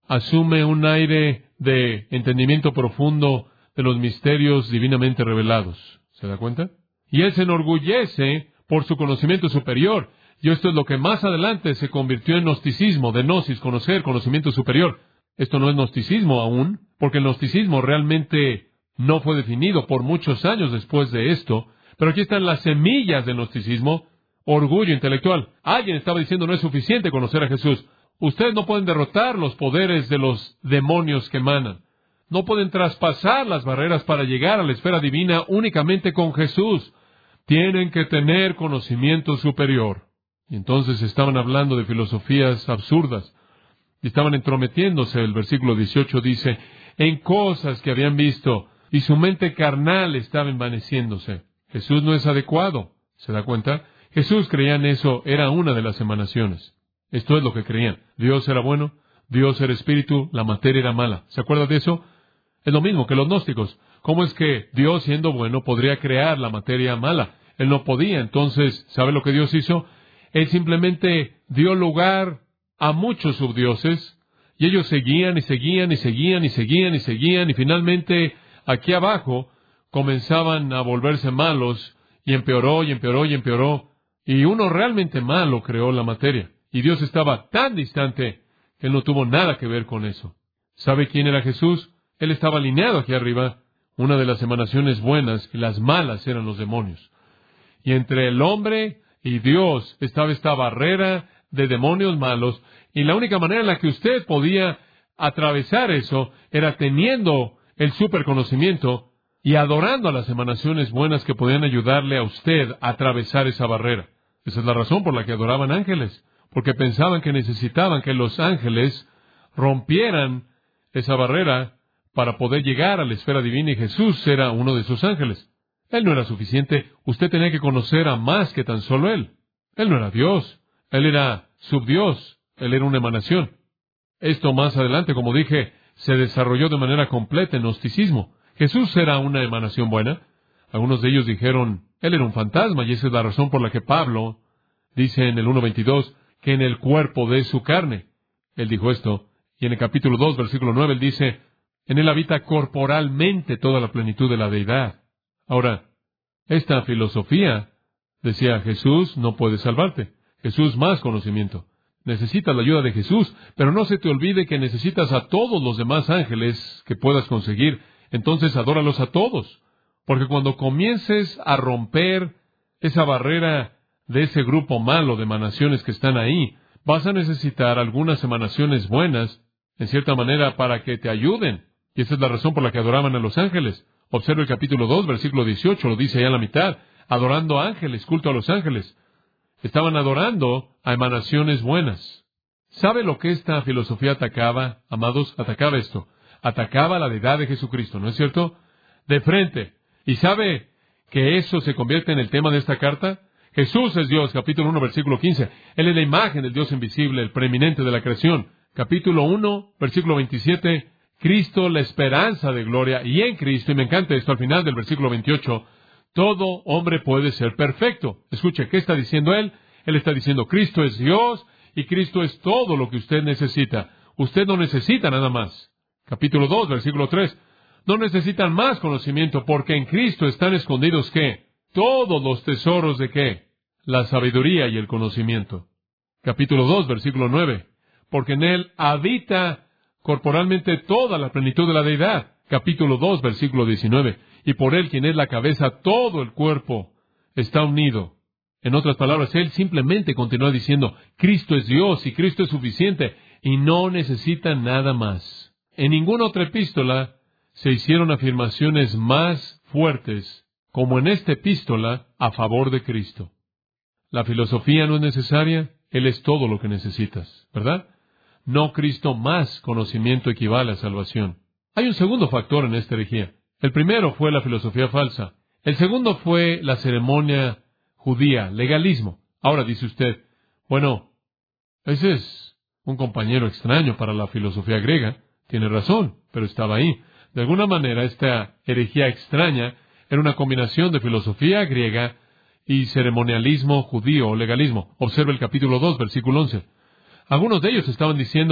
asume un aire de entendimiento profundo de los misterios divinamente revelados. ¿Se da cuenta? Y él se enorgullece por su conocimiento superior. Y esto es lo que más adelante se convirtió en gnosticismo, de gnosis, conocer, conocimiento superior. Esto no es gnosticismo aún, porque el gnosticismo realmente no fue definido por muchos años después de esto. Pero aquí están las semillas del gnosticismo. Orgullo intelectual. Alguien estaba diciendo no es suficiente conocer a Jesús. Ustedes no pueden derrotar los poderes de los demonios que emanan. No pueden traspasar las barreras para llegar a la esfera divina únicamente con Jesús. Tienen que tener conocimiento superior. Y entonces estaban hablando de filosofías absurdas. Y estaban entrometiéndose. El versículo 18 dice, en cosas que habían visto, y su mente carnal estaba envaneciéndose. Jesús no es adecuado. ¿Se da cuenta? Jesús creía en eso, era una de las emanaciones. Esto es lo que creían. Dios era bueno, Dios era espíritu, la materia era mala. ¿Se acuerda de eso? Es lo mismo que los gnósticos. ¿Cómo es que Dios, siendo bueno, podría crear la materia mala? Él no podía. Entonces, ¿sabe lo que Dios hizo? Él simplemente dio lugar a muchos subdioses, y ellos seguían y seguían y seguían y seguían y seguían, y finalmente, aquí abajo, comenzaban a volverse malos, y empeoró y empeoró y empeoró. Y uno realmente malo creó la materia. Y Dios estaba tan distante que Él no tuvo nada que ver con eso. ¿Sabe quién era Jesús? Él estaba alineado aquí arriba. Una de las emanaciones buenas y las malas eran los demonios. Y entre el hombre y Dios estaba esta barrera de demonios malos. Y la única manera en la que usted podía atravesar eso era teniendo el superconocimiento y adorando a las emanaciones buenas que podían ayudarle a usted a atravesar esa barrera. Esa es la razón por la que adoraban ángeles, porque pensaban que necesitaban que los ángeles rompieran esa barrera para poder llegar a la esfera divina, y Jesús era uno de esos ángeles. Él no era suficiente, usted tenía que conocer a más que tan solo Él. Él no era Dios, Él era subdios, Él era una emanación. Esto más adelante, como dije, se desarrolló de manera completa en gnosticismo. Jesús era una emanación buena. Algunos de ellos dijeron, Él era un fantasma, y esa es la razón por la que Pablo dice en el 1:22 que en el cuerpo de su carne. Él dijo esto, y en el capítulo 2, versículo 9, Él dice, en Él habita corporalmente toda la plenitud de la deidad. Ahora, esta filosofía decía, Jesús no puede salvarte. Jesús más conocimiento. Necesitas la ayuda de Jesús, pero no se te olvide que necesitas a todos los demás ángeles que puedas conseguir. Entonces adóralos a todos. Porque cuando comiences a romper esa barrera de ese grupo malo de emanaciones que están ahí, vas a necesitar algunas emanaciones buenas, en cierta manera, para que te ayuden. Y esa es la razón por la que adoraban a los ángeles. Observe el capítulo 2, versículo 18, lo dice allá a la mitad. Adorando a ángeles, culto a los ángeles. Estaban adorando a emanaciones buenas. ¿Sabe lo que esta filosofía atacaba, amados? Atacaba esto. Atacaba la deidad de Jesucristo, ¿no es cierto? De frente. ¿Y sabe que eso se convierte en el tema de esta carta? Jesús es Dios, capítulo 1, versículo 15. Él es la imagen del Dios invisible, el preeminente de la creación. Capítulo 1, versículo 27. Cristo, la esperanza de gloria. Y en Cristo, y me encanta esto al final del versículo 28, todo hombre puede ser perfecto. Escuche, ¿qué está diciendo Él? Él está diciendo, Cristo es Dios y Cristo es todo lo que usted necesita. Usted no necesita nada más. Capítulo 2, versículo 3. No necesitan más conocimiento porque en Cristo están escondidos, ¿qué? Todos los tesoros de ¿qué? La sabiduría y el conocimiento. Capítulo 2, versículo 9. Porque en Él habita corporalmente toda la plenitud de la deidad. Capítulo 2, versículo 19. Y por Él, quien es la cabeza, todo el cuerpo está unido. En otras palabras, Él simplemente continúa diciendo, Cristo es Dios y Cristo es suficiente y no necesita nada más. En ninguna otra epístola se hicieron afirmaciones más fuertes como en esta epístola a favor de Cristo. La filosofía no es necesaria, Él es todo lo que necesitas, ¿verdad? No Cristo más conocimiento equivale a salvación. Hay un segundo factor en esta herejía. El primero fue la filosofía falsa. El segundo fue la ceremonia judía, legalismo. Ahora dice usted, bueno, ese es un compañero extraño para la filosofía griega. Tiene razón, pero estaba ahí. De alguna manera, esta herejía extraña era una combinación de filosofía griega y ceremonialismo judío o legalismo. Observe el capítulo 2, versículo 11. Algunos de ellos estaban diciendo,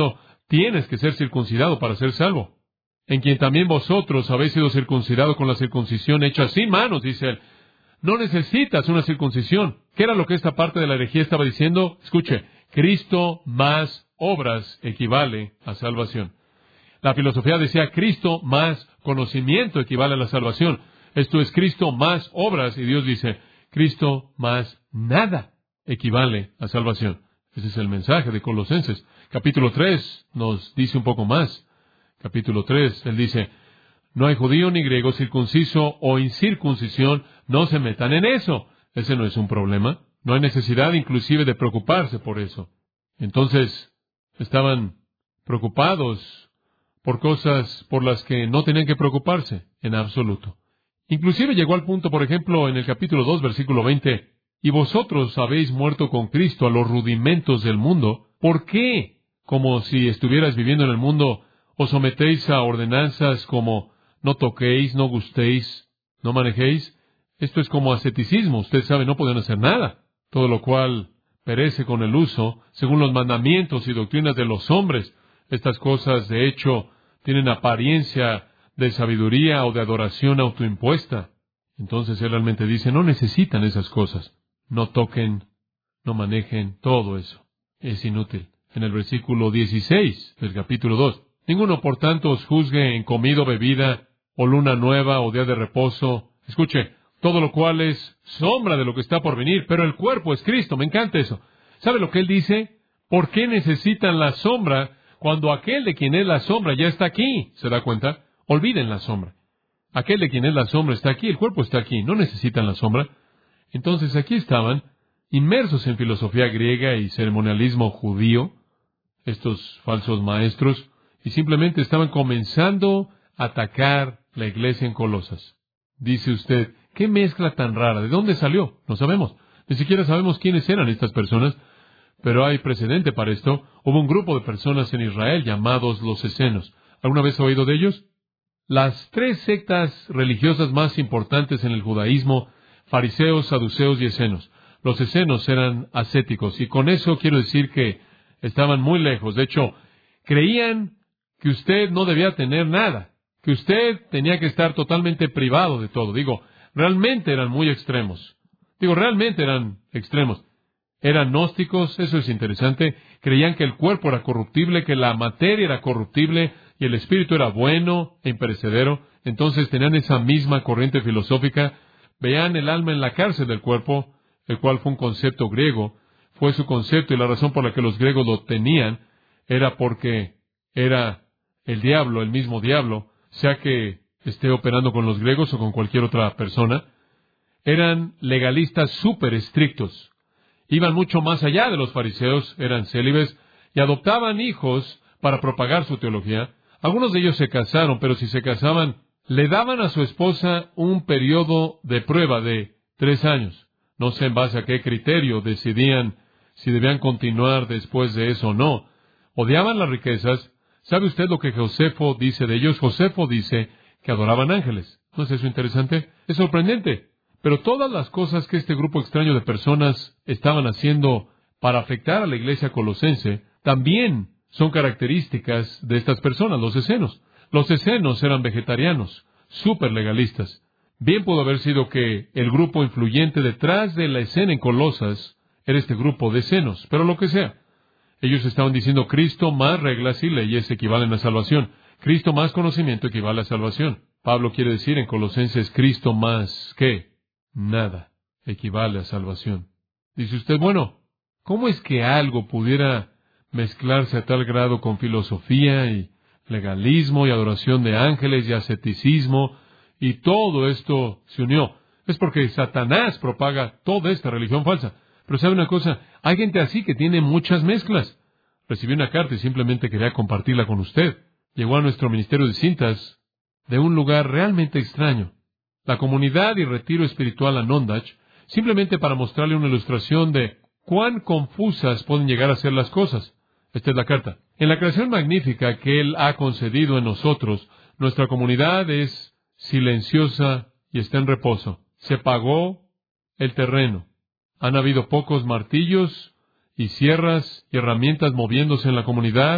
tienes que ser circuncidado para ser salvo. En quien también vosotros habéis sido circuncidados con la circuncisión hecha sin manos, dice él. No necesitas una circuncisión. ¿Qué era lo que esta parte de la herejía estaba diciendo? Escuche, Cristo más obras equivale a salvación. La filosofía decía Cristo más conocimiento equivale a la salvación. Esto es Cristo más obras, y Dios dice Cristo más nada equivale a salvación. Ese es el mensaje de Colosenses. Capítulo 3 nos dice un poco más. Capítulo 3, él dice, no hay judío ni griego, circunciso o incircuncisión, no se metan en eso. Ese no es un problema. No hay necesidad inclusive de preocuparse por eso. Entonces, estaban preocupados por cosas por las que no tenían que preocuparse en absoluto. Inclusive llegó al punto, por ejemplo, en el capítulo 2, versículo 20, y vosotros habéis muerto con Cristo a los rudimentos del mundo. ¿Por qué? Como si estuvieras viviendo en el mundo, os sometéis a ordenanzas como no toquéis, no gustéis, no manejéis. Esto es como asceticismo. Usted sabe, no pueden hacer nada. Todo lo cual perece con el uso, según los mandamientos y doctrinas de los hombres. Estas cosas, de hecho, tienen apariencia de sabiduría o de adoración autoimpuesta. Entonces él realmente dice, no necesitan esas cosas. No toquen, no manejen, todo eso. Es inútil. En el versículo 16 del capítulo 2. Ninguno, por tanto, os juzgue en comida o bebida, o luna nueva, o día de reposo. Escuche, todo lo cual es sombra de lo que está por venir, pero el cuerpo es Cristo. Me encanta eso. ¿Sabe lo que él dice? ¿Por qué necesitan la sombra cuando aquel de quien es la sombra ya está aquí? ¿Se da cuenta? Olviden la sombra. Aquel de quien es la sombra está aquí, el cuerpo está aquí, no necesitan la sombra. Entonces aquí estaban, inmersos en filosofía griega y ceremonialismo judío, estos falsos maestros, y simplemente estaban comenzando a atacar la iglesia en Colosas. Dice usted, ¿qué mezcla tan rara? ¿De dónde salió? No sabemos. Ni siquiera sabemos quiénes eran estas personas, pero hay precedente para esto. Hubo un grupo de personas en Israel llamados los esenos. ¿Alguna vez ha oído de ellos? Las tres sectas religiosas más importantes en el judaísmo, fariseos, saduceos y esenos. Los esenos eran ascéticos, y con eso quiero decir que estaban muy lejos. De hecho, creían que usted no debía tener nada, que usted tenía que estar totalmente privado de todo. Realmente eran muy extremos. Realmente eran extremos. Eran gnósticos, eso es interesante. Creían que el cuerpo era corruptible, que la materia era corruptible y el espíritu era bueno e imperecedero. Entonces tenían esa misma corriente filosófica. Veían el alma en la cárcel del cuerpo, el cual fue un concepto griego. Fue su concepto, y la razón por la que los griegos lo tenían era porque era el diablo, el mismo diablo, sea que esté operando con los griegos o con cualquier otra persona. Eran legalistas súper estrictos. Iban mucho más allá de los fariseos, eran célibes y adoptaban hijos para propagar su teología. Algunos de ellos se casaron, pero si se casaban, le daban a su esposa un periodo de prueba de 3 años. No sé en base a qué criterio decidían si debían continuar después de eso o no. Odiaban las riquezas. ¿Sabe usted lo que Josefo dice de ellos? Josefo dice que adoraban ángeles. ¿No es eso interesante? Es sorprendente. Pero todas las cosas que este grupo extraño de personas estaban haciendo para afectar a la iglesia colosense también son características de estas personas, los esenos. Los esenos eran vegetarianos, súper legalistas. Bien pudo haber sido que el grupo influyente detrás de la escena en Colosas era este grupo de esenos, pero lo que sea. Ellos estaban diciendo Cristo más reglas y leyes equivalen a salvación. Cristo más conocimiento equivale a salvación. Pablo quiere decir en Colosenses, Cristo más ¿qué? Nada equivale a salvación. Dice usted, bueno, ¿cómo es que algo pudiera mezclarse a tal grado con filosofía y legalismo y adoración de ángeles y asceticismo, y todo esto se unió? Es porque Satanás propaga toda esta religión falsa. Pero ¿sabe una cosa? Hay gente así que tiene muchas mezclas. Recibí una carta y simplemente quería compartirla con usted. Llegó a nuestro ministerio de cintas de un lugar realmente extraño. La comunidad y retiro espiritual Anondach, simplemente para mostrarle una ilustración de cuán confusas pueden llegar a ser las cosas. Esta es la carta. En la creación magnífica que Él ha concedido en nosotros, nuestra comunidad es silenciosa y está en reposo. Se pagó el terreno. Han habido pocos martillos y sierras y herramientas moviéndose en la comunidad,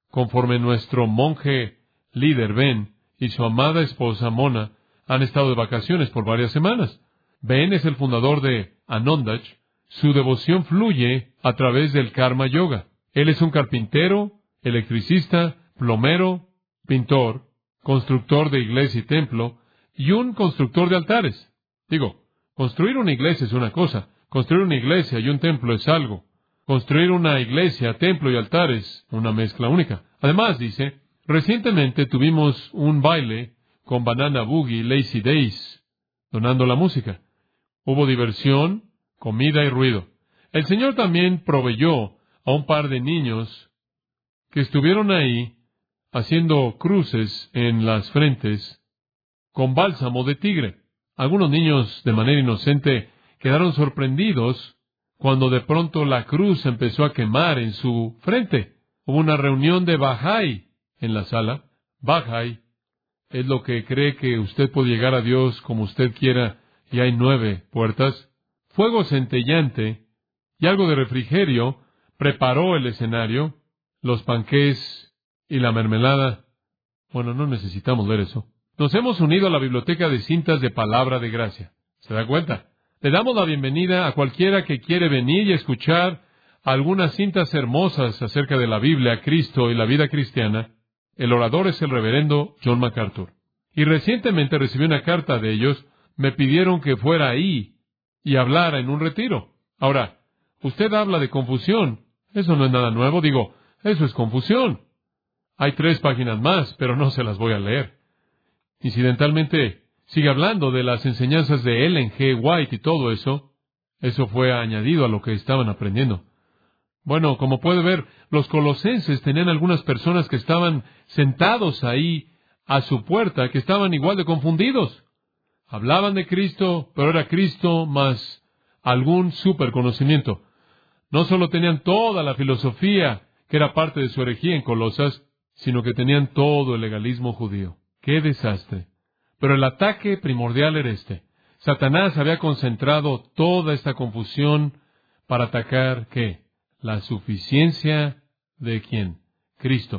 conforme nuestro monje líder Ben y su amada esposa Mona han estado de vacaciones por varias semanas. Ben es el fundador de Anondach. Su devoción fluye a través del Karma Yoga. Él es un carpintero, electricista, plomero, pintor, constructor de iglesia y templo, y un constructor de altares. Digo, construir una iglesia es una cosa, construir una iglesia y un templo es algo. Construir una iglesia, templo y altares, una mezcla única. Además, dice, recientemente tuvimos un baile con Banana Boogie y Lazy Days, donando la música. Hubo diversión, comida y ruido. El Señor también proveyó a un par de niños que estuvieron ahí haciendo cruces en las frentes con bálsamo de tigre. Algunos niños, de manera inocente, quedaron sorprendidos cuando de pronto la cruz empezó a quemar en su frente. Hubo una reunión de Bahá'í en la sala. Bahá'í es lo que cree que usted puede llegar a Dios como usted quiera, y hay 9 puertas. Fuego centellante y algo de refrigerio preparó el escenario, los panqués y la mermelada. Bueno, no necesitamos ver eso. Nos hemos unido a la biblioteca de cintas de palabra de gracia. ¿Se da cuenta? Le damos la bienvenida a cualquiera que quiere venir y escuchar algunas cintas hermosas acerca de la Biblia, Cristo y la vida cristiana. El orador es el reverendo John MacArthur. Y recientemente recibí una carta de ellos. Me pidieron que fuera ahí y hablara en un retiro. Ahora, usted habla de confusión. Eso no es nada nuevo. Digo, eso es confusión. Hay 3 páginas más, pero no se las voy a leer. Incidentalmente, sigue hablando de las enseñanzas de Ellen G. White y todo eso. Eso fue añadido a lo que estaban aprendiendo. Bueno, como puede ver, los colosenses tenían algunas personas que estaban sentados ahí a su puerta, que estaban igual de confundidos. Hablaban de Cristo, pero era Cristo más algún superconocimiento. No solo tenían toda la filosofía que era parte de su herejía en Colosas, sino que tenían todo el legalismo judío. ¡Qué desastre! Pero el ataque primordial era este. Satanás había concentrado toda esta confusión para atacar, ¿qué? La suficiencia de ¿quién? Cristo.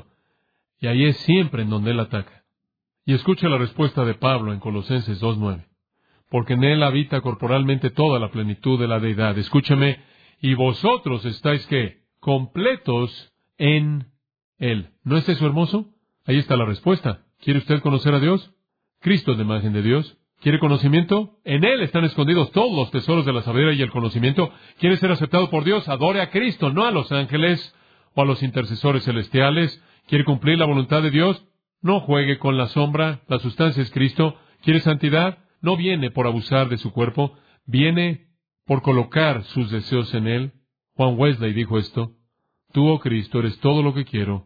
Y ahí es siempre en donde él ataca. Y escucha la respuesta de Pablo en Colosenses 2:9. Porque en él habita corporalmente toda la plenitud de la deidad. Escúchame, y vosotros estáis, ¿qué? Completos en él. ¿No es eso hermoso? Ahí está la respuesta. ¿Quiere usted conocer a Dios? Cristo es la imagen de Dios. ¿Quiere conocimiento? En él están escondidos todos los tesoros de la sabiduría y el conocimiento. ¿Quiere ser aceptado por Dios? Adore a Cristo, no a los ángeles o a los intercesores celestiales. ¿Quiere cumplir la voluntad de Dios? No juegue con la sombra. La sustancia es Cristo. ¿Quiere santidad? No viene por abusar de su cuerpo. Viene por colocar sus deseos en él. Juan Wesley dijo esto. Tú, oh Cristo, eres todo lo que quiero.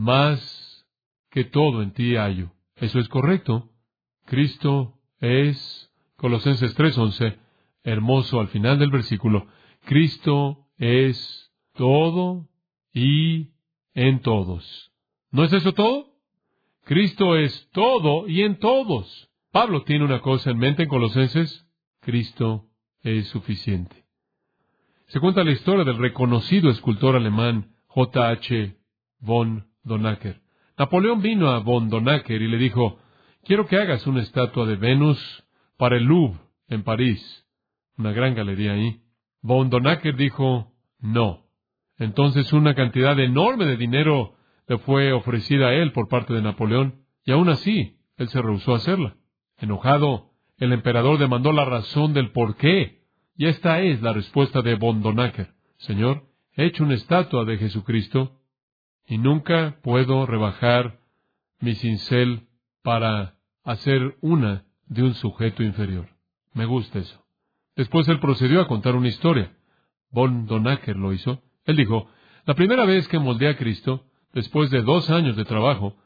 Más que todo en ti hallo. Eso es correcto. Cristo es, Colosenses 3:11, hermoso al final del versículo. Cristo es todo y en todos. ¿No es eso todo? Cristo es todo y en todos. Pablo tiene una cosa en mente en Colosenses. Cristo es suficiente. Se cuenta la historia del reconocido escultor alemán J.H. von Donacker. Napoleón vino a von Donacker y le dijo, quiero que hagas una estatua de Venus para el Louvre en París, una gran galería ahí. Von Donacker dijo, no. Entonces una cantidad enorme de dinero le fue ofrecida a él por parte de Napoleón, y aún así, él se rehusó a hacerla. Enojado, el emperador demandó la razón del por qué, y esta es la respuesta de von Donacker. Señor, he hecho una estatua de Jesucristo, y nunca puedo rebajar mi cincel para hacer una de un sujeto inferior. Me gusta eso. Después él procedió a contar una historia. Von Donacker lo hizo. Él dijo, la primera vez que moldeé a Cristo, después de 2 años de trabajo,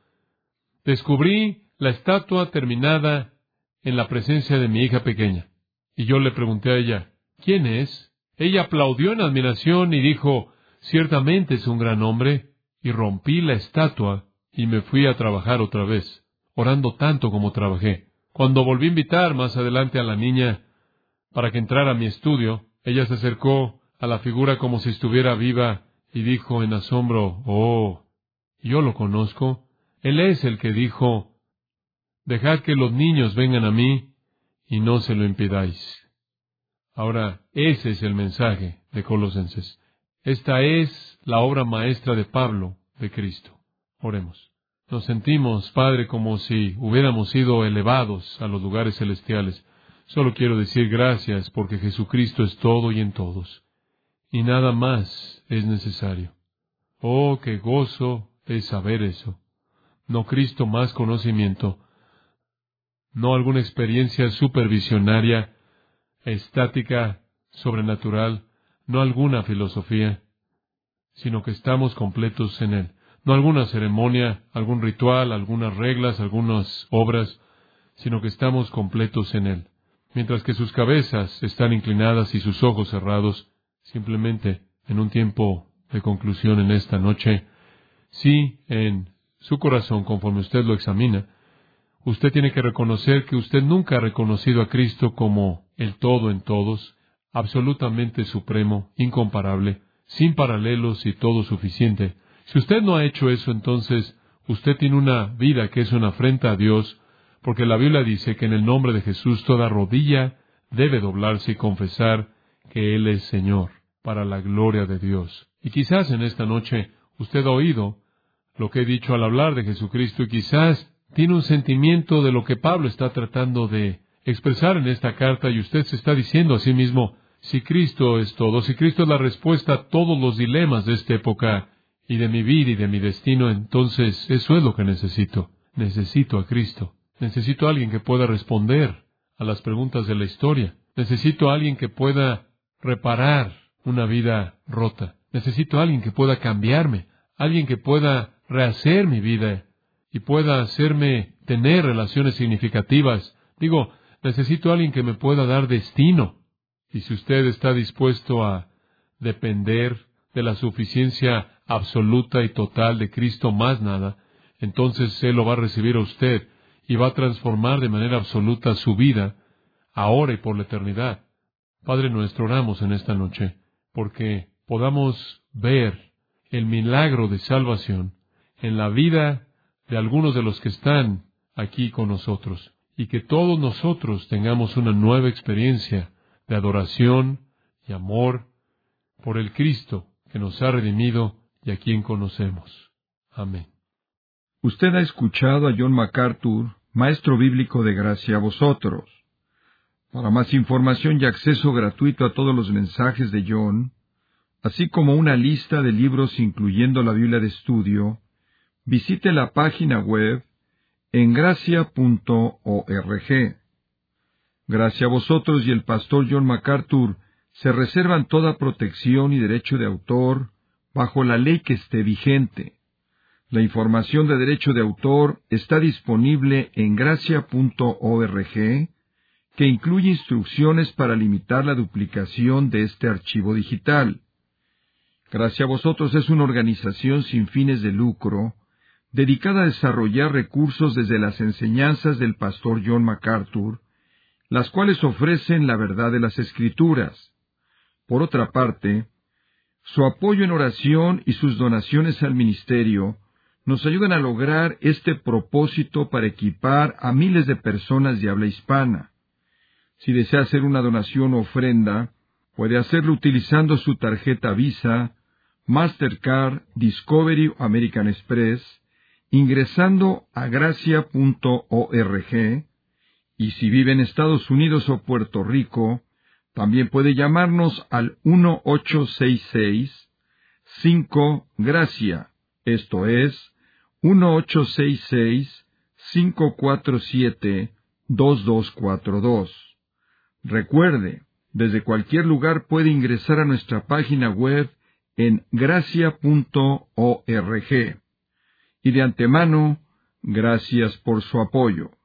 descubrí la estatua terminada en la presencia de mi hija pequeña. Y yo le pregunté a ella, ¿quién es? Ella aplaudió en admiración y dijo, ciertamente es un gran hombre, y rompí la estatua y me fui a trabajar otra vez, orando tanto como trabajé. Cuando volví a invitar más adelante a la niña para que entrara a mi estudio, ella se acercó a la figura como si estuviera viva y dijo en asombro, oh, Yo lo conozco. Él es el que dijo, dejad que los niños vengan a mí y no se lo impidáis. Ahora, ese es el mensaje de Colosenses. Esta es la obra maestra de Pablo, de Cristo. Oremos. Nos sentimos, Padre, como si hubiéramos sido elevados a los lugares celestiales. Solo quiero decir gracias porque Jesucristo es todo y en todos. Y nada más es necesario. Oh, qué gozo es saber eso. No Cristo más conocimiento, no alguna experiencia supervisionaria, estática, sobrenatural, no alguna filosofía, sino que estamos completos en Él. No alguna ceremonia, algún ritual, algunas reglas, algunas obras, sino que estamos completos en Él. Mientras que sus cabezas están inclinadas y sus ojos cerrados, simplemente en un tiempo de conclusión en esta noche, sí, en su corazón, conforme usted lo examina, usted tiene que reconocer que usted nunca ha reconocido a Cristo como el todo en todos, absolutamente supremo, incomparable, sin paralelos y todo suficiente. Si usted no ha hecho eso, entonces usted tiene una vida que es una afrenta a Dios, porque la Biblia dice que en el nombre de Jesús toda rodilla debe doblarse y confesar que Él es Señor, para la gloria de Dios. Y quizás en esta noche usted ha oído lo que he dicho al hablar de Jesucristo y quizás tiene un sentimiento de lo que Pablo está tratando de expresar en esta carta y usted se está diciendo a sí mismo, si Cristo es todo, si Cristo es la respuesta a todos los dilemas de esta época y de mi vida y de mi destino, entonces eso es lo que necesito. Necesito a Cristo. Necesito a alguien que pueda responder a las preguntas de la historia. Necesito a alguien que pueda reparar una vida rota. Necesito a alguien que pueda cambiarme, alguien que pueda rehacer mi vida y pueda hacerme tener relaciones significativas. Necesito a alguien que me pueda dar destino. Y si usted está dispuesto a depender de la suficiencia absoluta y total de Cristo más nada, entonces Él lo va a recibir a usted y va a transformar de manera absoluta su vida, ahora y por la eternidad. Padre nuestro, oramos en esta noche, porque podamos ver el milagro de salvación en la vida de algunos de los que están aquí con nosotros, y que todos nosotros tengamos una nueva experiencia de adoración y amor por el Cristo que nos ha redimido y a quien conocemos. Amén. Usted ha escuchado a John MacArthur, maestro bíblico de gracia a vosotros. Para más información y acceso gratuito a todos los mensajes de John, así como una lista de libros incluyendo la Biblia de estudio, visite la página web en gracia.org. Gracia a vosotros y el pastor John MacArthur se reservan toda protección y derecho de autor bajo la ley que esté vigente. La información de derecho de autor está disponible en gracia.org, que incluye instrucciones para limitar la duplicación de este archivo digital. Gracia a vosotros es una organización sin fines de lucro, dedicada a desarrollar recursos desde las enseñanzas del pastor John MacArthur, las cuales ofrecen la verdad de las Escrituras. Por otra parte, su apoyo en oración y sus donaciones al ministerio nos ayudan a lograr este propósito para equipar a miles de personas de habla hispana. Si desea hacer una donación o ofrenda, puede hacerlo utilizando su tarjeta Visa, Mastercard, Discovery o American Express, ingresando a gracia.org, y si vive en Estados Unidos o Puerto Rico, también puede llamarnos al 1-866-5-GRACIA, esto es, 1-866-547-2242. Recuerde, desde cualquier lugar puede ingresar a nuestra página web en gracia.org. Y de antemano, gracias por su apoyo.